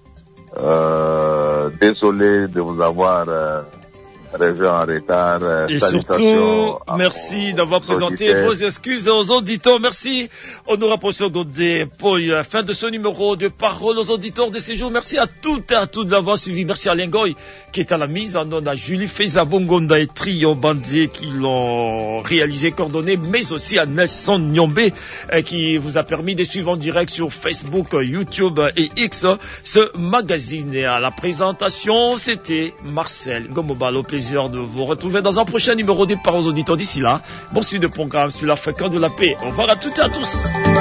K: Désolé de vous avoir revu en retard.
D: Et surtout, merci d'avoir présenté vos excuses aux auditeurs. Merci, honorable professeur Godin-Poy. Fin de ce numéro de Parole aux auditeurs de ces jours. Merci à toutes et à tous d'avoir suivi. Merci à Lengoy qui est à la mise en onde, à Julie Feza-Bongonda et Trio Bandier qui l'ont réalisé, coordonné, mais aussi à Nelson Nyombe qui vous a permis de suivre en direct sur Facebook, YouTube et X ce magazine. Et à la présentation, c'était Marcel Gomobalo. Plaisir de vous retrouver dans un prochain numéro des Paroles aux auditeurs. D'ici là, bon suite de programme sur la fréquence de la paix. Au revoir à toutes et à tous.